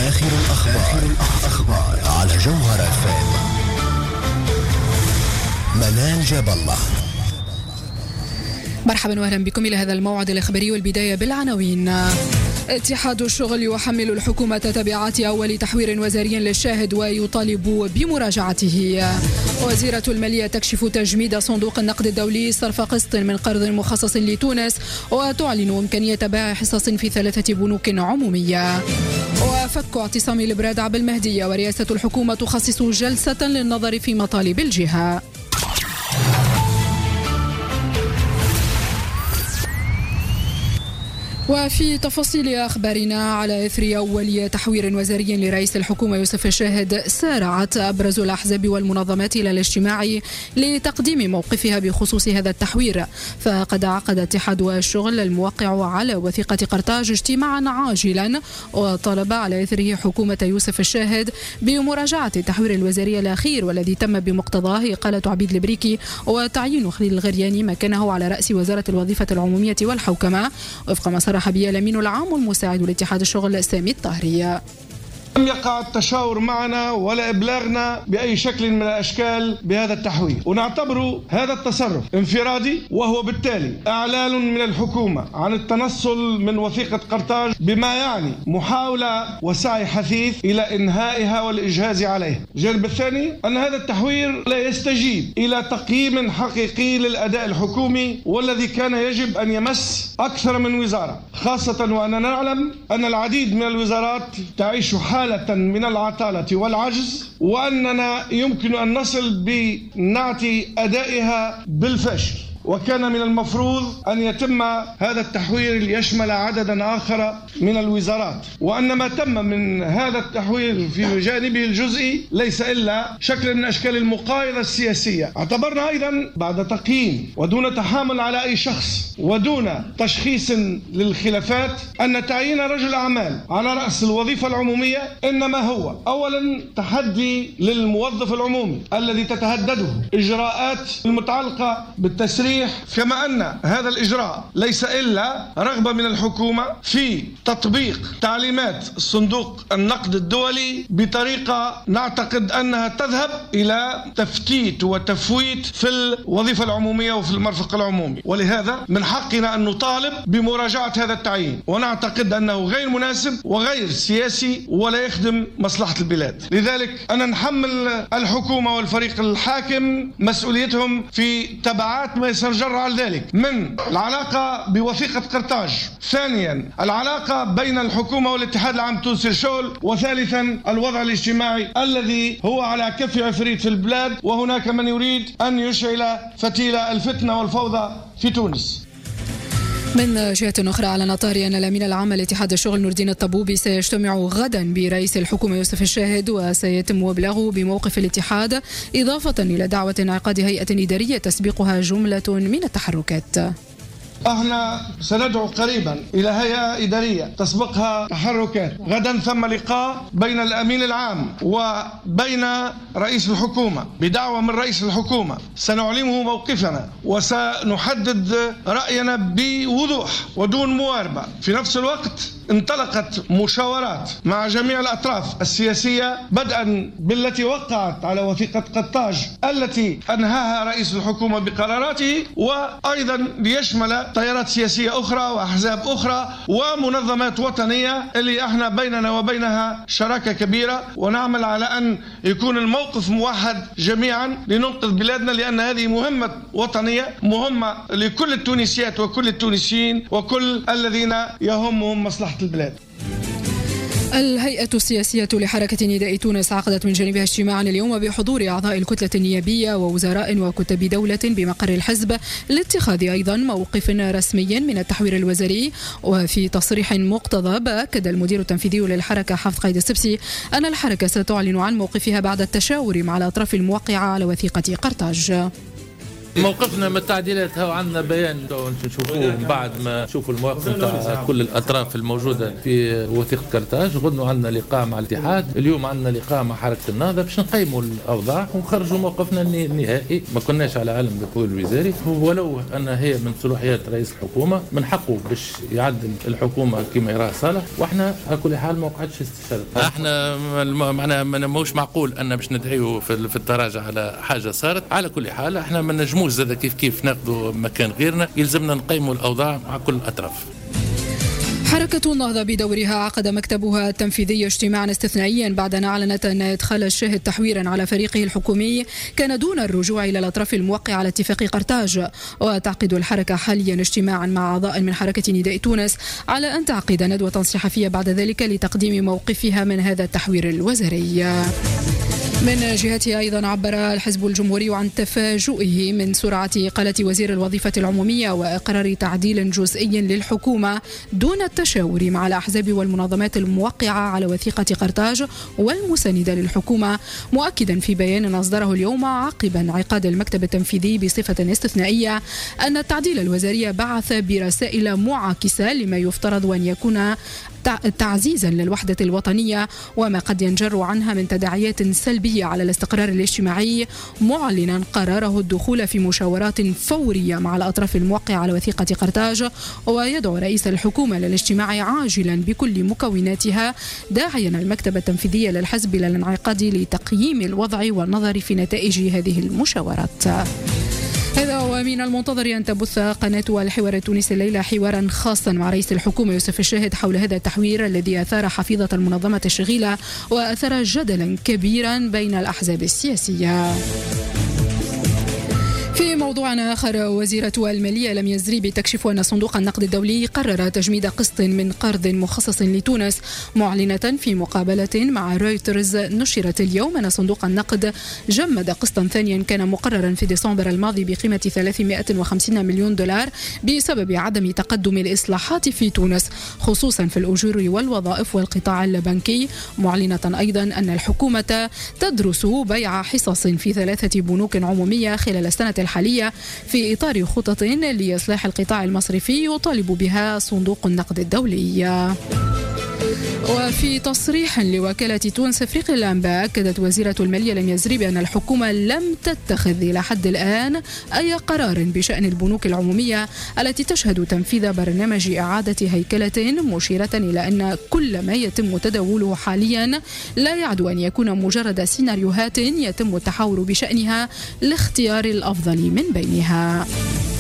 آخر الأخبار على جوهر FM. منال جاب الله. مرحبا واهلا بكم إلى هذا الموعد الإخباري، والبداية بالعناوين. اتحاد الشغل يحمل الحكومة تبعات أول تحوير وزاري للشاهد ويطالب بمراجعته. وزيرة المالية تكشف تجميد صندوق النقد الدولي صرف قسط من قرض مخصص لتونس، وتعلن إمكانية بيع حصص في 3 بنوك عمومية. وفك اعتصام الإبراد عبد المهدية، ورئاسة الحكومة تخصص جلسة للنظر في مطالب الجهة. وفي تفاصيل أخبارنا، على إثر أول تحوير وزاري لرئيس الحكومة يوسف الشاهد، سارعت أبرز الأحزاب والمنظمات إلى الاجتماع لتقديم موقفها بخصوص هذا التحوير. فقد عقد اتحاد الشغل الموقع على وثيقة قرطاج اجتماعا عاجلا، وطلب على إثره حكومة يوسف الشاهد بمراجعة التحوير الوزاري الأخير، والذي تم بمقتضاه إقالة عبيد البريكي وتعيين خليل الغرياني مكانه على رأس وزارة الوظيفة العمومية والحوكمة، وفق ما صرح به الأمين العام والمساعد لاتحاد الشغل سامي الطاهري. لم يقع التشاور معنا ولا إبلاغنا بأي شكل من الأشكال بهذا التحويل، ونعتبر هذا التصرف انفرادي، وهو بالتالي إعلان من الحكومة عن التنصل من وثيقة قرطاج، بما يعني محاولة وسعي حثيث إلى إنهائها والإجهاز عليها. الجانب الثاني أن هذا التحوير لا يستجيب إلى تقييم حقيقي للأداء الحكومي، والذي كان يجب أن يمس أكثر من وزارة، خاصة وأننا نعلم أن العديد من الوزارات تعيش حالة من العطالة والعجز، وأننا يمكن أن نصل بنعت أدائها بالفشل. وكان من المفروض أن يتم هذا التحوير ليشمل عددا آخر من الوزارات، وأن ما تم من هذا التحوير في جانبه الجزئي ليس إلا شكل من أشكال المقايضة السياسية. اعتبرنا أيضا بعد تقييم ودون تحامل على أي شخص ودون تشخيص للخلافات أن تعيين رجل أعمال على رأس الوظيفة العمومية إنما هو أولا تحدي للموظف العمومي الذي تتهدده إجراءات المتعلقة بالتسريح، كما أن هذا الإجراء ليس إلا رغبة من الحكومة في تطبيق تعليمات صندوق النقد الدولي بطريقة نعتقد أنها تذهب إلى تفتيت وتفويت في الوظيفة العمومية وفي المرفق العمومي. ولهذا من حقنا أن نطالب بمراجعة هذا التعيين، ونعتقد أنه غير مناسب وغير سياسي ولا يخدم مصلحة البلاد. لذلك أنا نحمل الحكومة والفريق الحاكم مسؤوليتهم في تبعات ما يسنجر على ذلك، من العلاقة بوثيقة قرطاج، ثانيا العلاقة بين الحكومة والاتحاد العام التونسي للشغل، وثالثا الوضع الاجتماعي الذي هو على كف عفريت في البلاد، وهناك من يريد أن يشعل فتيل الفتنة والفوضى في تونس. من جهة أخرى، أعلن طاهري أن الأمين العام لاتحاد الشغل نور الدين الطبوبي سيجتمع غدا برئيس الحكومة يوسف الشاهد، وسيتم إبلاغه بموقف الاتحاد، إضافة إلى دعوة انعقاد هيئة إدارية تسبقها جملة من التحركات. احنا سندعو قريبا الى هيئة إدارية تسبقها تحركات. غدا ثم لقاء بين الامين العام وبين رئيس الحكومة بدعوة من رئيس الحكومة، سنعلمه موقفنا وسنحدد رأينا بوضوح ودون مواربة. في نفس الوقت انطلقت مشاورات مع جميع الأطراف السياسية، بدءا بالتي وقعت على وثيقة قرطاج التي أنهاها رئيس الحكومة بقراراته، وأيضا ليشمل تيارات سياسية أخرى وأحزاب أخرى ومنظمات وطنية اللي احنا بيننا وبينها شراكة كبيرة، ونعمل على أن يكون الموقف موحد جميعا لننقذ بلادنا، لأن هذه مهمة وطنية، مهمة لكل التونسيات وكل التونسيين وكل الذين يهمهم مصلحة البلاد. الهيئة السياسية لحركة نداء تونس عقدت من جانبها اجتماعا اليوم بحضور أعضاء الكتلة النيابية ووزراء وكتاب دولة بمقر الحزب، لاتخاذ أيضا موقف رسمي من التحوير الوزاري. وفي تصريح مقتضب أكد المدير التنفيذي للحركة حافظ قايد السبسي أن الحركة ستعلن عن موقفها بعد التشاور مع الأطراف الموقعة على وثيقة قرطاج. موقفنا من التعديلات هو عندنا بيان نشوفوه بعد ما نشوفوا المواقف نتاع كل الأطراف الموجودة في وثيقة كرتاج. غدنا عندنا لقاء مع الاتحاد، اليوم عندنا لقاء مع حركة النهضة باش نقيموا الأوضاع ونخرجوا موقفنا النهائي. ما كناش على علم بالقول الوزاري، ولو أن هي من صلاحيات رئيس الحكومة من حقه باش يعدل الحكومة كما يراه صالح، واحنا على كل حال ما وقعتش استشارة. احنا معنا مش معقول أن باش ندعيو في التراجع على حاجة صارت. على كل حال احنا ما نجموش زاد كيف ناخذوا مكان غيرنا، يلزمنا نقيموا الأوضاع مع كل الأطراف. حركة النهضة بدورها عقد مكتبها التنفيذي اجتماعا استثنائيا بعد أن أعلنت أن إدخال الشاهد تحويرا على فريقه الحكومي كان دون الرجوع إلى الأطراف الموقعة على اتفاق قرطاج. وتعقد الحركة حاليا اجتماعا مع أعضاء من حركة نداء تونس على أن تعقد ندوة صحفية بعد ذلك لتقديم موقفها من هذا التحوير الوزاري. من جهته أيضا عبر الحزب الجمهوري عن تفاجؤه من سرعة إقالة وزير الوظيفة العمومية وإقرار تعديل جزئي للحكومة دون التشاور مع الأحزاب والمنظمات الموقعة على وثيقة قرطاج والمساندة للحكومة، مؤكدا في بيان أصدره اليوم عقب انعقاد المكتب التنفيذي بصفة استثنائية أن التعديل الوزاري بعث برسائل معاكسة لما يفترض أن يكون تعزيزا للوحدة الوطنية وما قد ينجر عنها من تداعيات سلبية على الاستقرار الاجتماعي، معلنا قراره الدخول في مشاورات فورية مع الأطراف الموقعة على وثيقة قرطاج، ويدعو رئيس الحكومة للاجتماع عاجلا بكل مكوناتها، داعيا المكتب التنفيذي للحزب إلى الانعقاد لتقييم الوضع والنظر في نتائج هذه المشاورات. هذا ومن المنتظر أن تبث قناة الحوار التونسي الليلة حوارا خاصا مع رئيس الحكومة يوسف الشاهد حول هذا التحوير الذي أثار حفيظة المنظمة الشغيلة وأثار جدلا كبيرا بين الأحزاب السياسية. في موضوع آخر، وزيرة المالية لم يزري تكشف أن صندوق النقد الدولي قرر تجميد قسط من قرض مخصص لتونس، معلنة في مقابلة مع رويترز نشرت اليوم أن صندوق النقد جمد قسطا ثانيا كان مقررا في ديسمبر الماضي بقيمة 350 مليون دولار بسبب عدم تقدم الإصلاحات في تونس خصوصا في الأجور والوظائف والقطاع البنكي، معلنة أيضا أن الحكومة تدرس بيع حصص في 3 بنوك عمومية خلال السنة الحالية في إطار خطط لإصلاح القطاع المصرفي يطالب بها صندوق النقد الدولي. وفي تصريح لوكالة تونس أفريقيا الأنباء، أكدت وزيرة المالية لم يزري بأن الحكومة لم تتخذ إلى حد الآن أي قرار بشأن البنوك العمومية التي تشهد تنفيذ برنامج إعادة هيكلة، مشيرة إلى أن كل ما يتم تداوله حاليا لا يعد أن يكون مجرد سيناريوهات يتم التحاور بشأنها لاختيار الأفضل من بينها.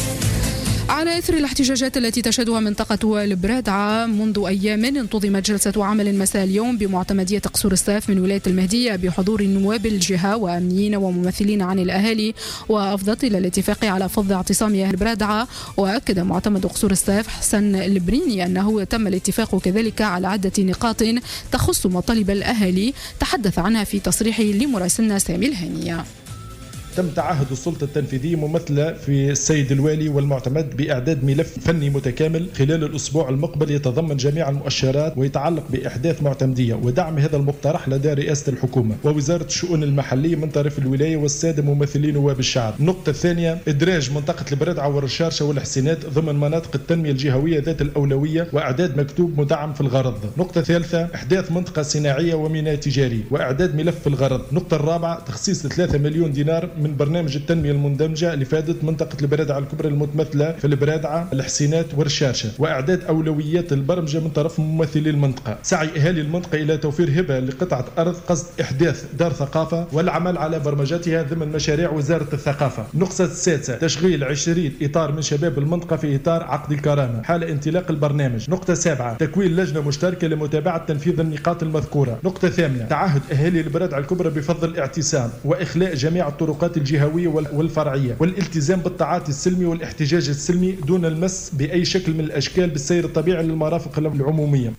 على إثر الاحتجاجات التي تشهدها منطقة البرادعة منذ أيام، انتظمت جلسة عمل مساء اليوم بمعتمدية قصور الساف من ولاية المهدية بحضور نواب الجهة وأمنيين وممثلين عن الأهالي، وأفضت إلى الاتفاق على فض اعتصام أهل البرادعة. وأكد معتمد قصور الساف حسن البريني أنه تم الاتفاق كذلك على عدة نقاط تخص مطالب الأهالي تحدث عنها في تصريحه لمراسلنا سامي الهانية. تم تعهد السلطة التنفيذية ممثلة في السيد الوالي والمعتمد بإعداد ملف فني متكامل خلال الأسبوع المقبل يتضمن جميع المؤشرات ويتعلق بإحداث معتمدية ودعم هذا المقترح لدى رئاسة الحكومة ووزارة الشؤون المحلية من طرف الولاية والسادة ممثلين نواب الشعب. النقطة الثانية، إدراج منطقة البرادعة والرشاشة والحسينات ضمن مناطق التنمية الجهوية ذات الأولوية وإعداد مكتوب مدعم في الغرض. النقطة الثالثة، إحداث منطقة صناعية وميناء تجاري وإعداد ملف في الغرض. النقطة الرابعة، تخصيص 3 مليون دينار من برنامج التنمية المندمجة لفائدة منطقة البرادعة الكبرى المتمثلة في البرادعة، الحسينات والرشاشة، وإعداد أولويات البرمجة من طرف ممثلي المنطقة. سعي أهالي المنطقة إلى توفير هبة لقطعة أرض قصد إحداث دار ثقافة والعمل على برمجتها ضمن مشاريع وزارة الثقافة. النقطة السادسة، تشغيل 20 إطار من شباب المنطقة في إطار عقد الكرامة حال انطلاق البرنامج. نقطة 7، تكوين لجنة مشتركة لمتابعة تنفيذ النقاط المذكورة. نقطة 8، تعهد أهالي البرادعة الكبرى بفضل الاعتصام وإخلاء جميع الطرقات الجهوية والفرعية والالتزام بالتعاطي السلمي والاحتجاج السلمي دون المس بأي شكل من الأشكال بالسير الطبيعي للمرافق العمومية.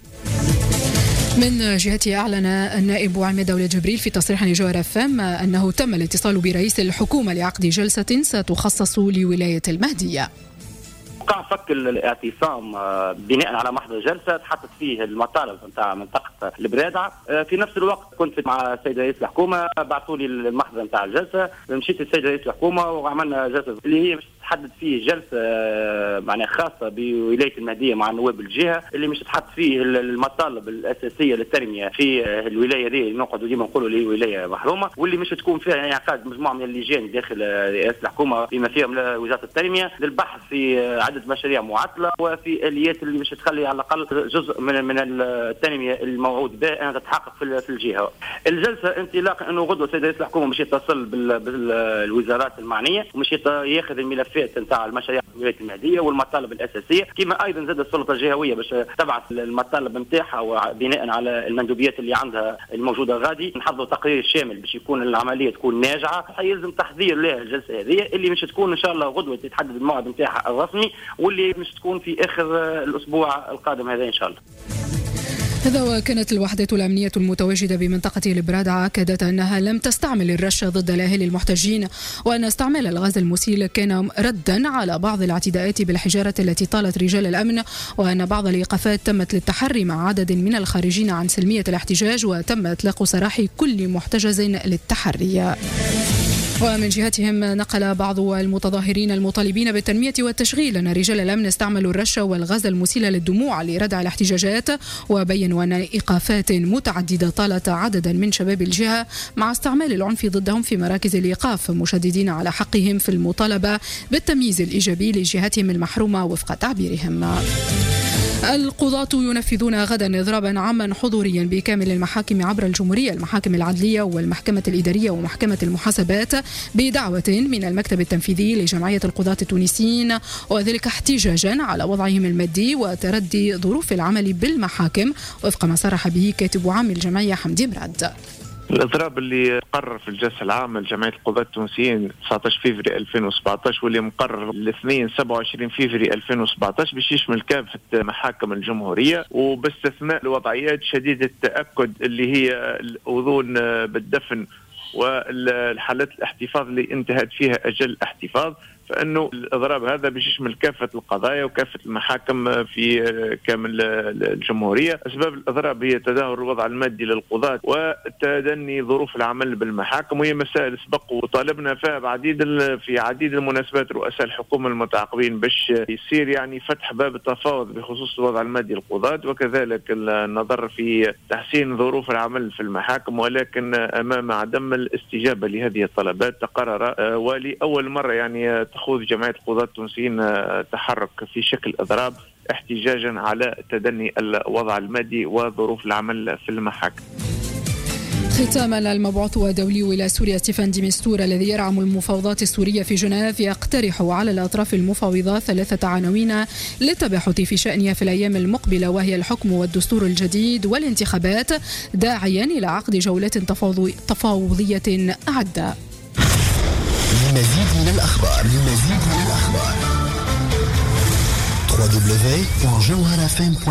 من جهته أعلن النائب عماد دولة جبريل في تصريح لجوهر FM أنه تم الاتصال برئيس الحكومة لعقد جلسة ستخصص لولاية المهدية. وقع فك الاعتصام بناء على محضر جلسه تحطت فيه المطالب نتاع منطقه البرادعه. في نفس الوقت كنت مع السيد رئيس الحكومه، بعثوا لي المحضر نتاع الجلسه، مشيت للسيد رئيس الحكومه وعملنا جلسه اللي هي تحدد فيه جلسه معناها خاصه بولايه المهديه مع نواب الجهه، اللي مش تحط فيه المطالب الاساسيه للتنميه في الولايه هذه، نقعدوا ديما نقولوا اللي هي ولايه محرومه، واللي مش تكون فيها انعقاد مجموعه من اللجان داخل رئاسه الحكومه بما فيهم وزاره التنميه للبحث في عده مشاريع معطله وفي اليات اللي مش تخلي على الاقل جزء من التنميه الموعود به ان تتحقق في الجهه. الجلسه انطلاقا انه غدوه السيد رئيس الحكومه مش يتصل بالوزارات المعنيه ومش ياخذ الملفات نتاع المشاريع في ولايه المهديه والمطالب الاساسيه، كما ايضا زاد السلطه الجهويه باش تبعث المطالب نتاعها وبناء على المندوبيات اللي عندها الموجوده غادي نحضروا تقرير شامل باش يكون العمليه تكون ناجعه. حيلزم تحضير لها الجلسه هذه اللي مش تكون ان شاء الله غدوه تتحدد الموعد نتاعها الرسمي، واللي مش تكون في اخر الاسبوع القادم هذا ان شاء الله. هذا وكانت الوحدة الأمنية المتواجدة بمنطقة البرادعة أكدت أنها لم تستعمل الرشة ضد الأهالي المحتجين، وأن استعمال الغاز المسيل كان ردا على بعض الاعتداءات بالحجارة التي طالت رجال الأمن، وأن بعض الإيقافات تمت للتحري مع عدد من الخارجين عن سلمية الاحتجاج، وتم إطلاق سراح كل محتجز للتحري. ومن جهتهم نقل بعض المتظاهرين المطالبين بالتنمية والتشغيل أن رجال الأمن استعملوا الرشة والغاز المسيل للدموع لردع الاحتجاجات، وبينوا أن إيقافات متعددة طالت عددا من شباب الجهة مع استعمال العنف ضدهم في مراكز الإيقاف، مشددين على حقهم في المطالبة بالتمييز الإيجابي لجهتهم المحرومة وفق تعبيرهم. القضاة ينفذون غدا إضرابا عاما حضوريا بكامل المحاكم عبر الجمهورية، المحاكم العدلية والمحكمة الإدارية ومحكمة المحاسبات، بدعوة من المكتب التنفيذي لجمعية القضاة التونسيين، وذلك احتجاجا على وضعهم المادي وتردي ظروف العمل بالمحاكم وفق ما صرح به كاتب عام الجمعية حمدي براد. الإضراب اللي قرر في الجلسة العامة لجمعية القضاة التونسيين 19 فبراير 2017 واللي مقرر الاثنين 27 فبراير 2017 باش يشمل كافة محاكم الجمهورية، وباستثناء الوضعيات شديدة التأكد اللي هي الأذون بالدفن والحالات الاحتفاظ اللي انتهت فيها أجل الاحتفاظ، فإنه الإضراب هذا باش يشمل كافة القضايا وكافة المحاكم في كامل الجمهورية. أسباب الإضراب هي تدهور الوضع المادي للقضاة وتدني ظروف العمل بالمحاكم، وهي مسائل سبق وطالبنا فيها في عديد المناسبات رؤساء الحكومة المتعاقبين باش يصير يعني فتح باب التفاوض بخصوص الوضع المادي للقضاة، وكذلك النظر في تحسين ظروف العمل في المحاكم. ولكن أمام عدم الاستجابة لهذه الطلبات تقرر ولأول مرة يعني تخوض جمعية القضاة التونسيين تحرك في شكل إضراب احتجاجا على تدني الوضع المادي وظروف العمل في المحاكم. ختاما، المبعوث الدولي إلى سوريا ستيفان دي مستور الذي يرعم المفاوضات السورية في جنيف يقترح على الأطراف المفاوضة 3 عناوين للتباحث في شأنها في الأيام المقبلة، وهي الحكم والدستور الجديد والانتخابات، داعيا إلى عقد جولات تفاوضية أعدة. للمزيد من الأخبار www.jawharafm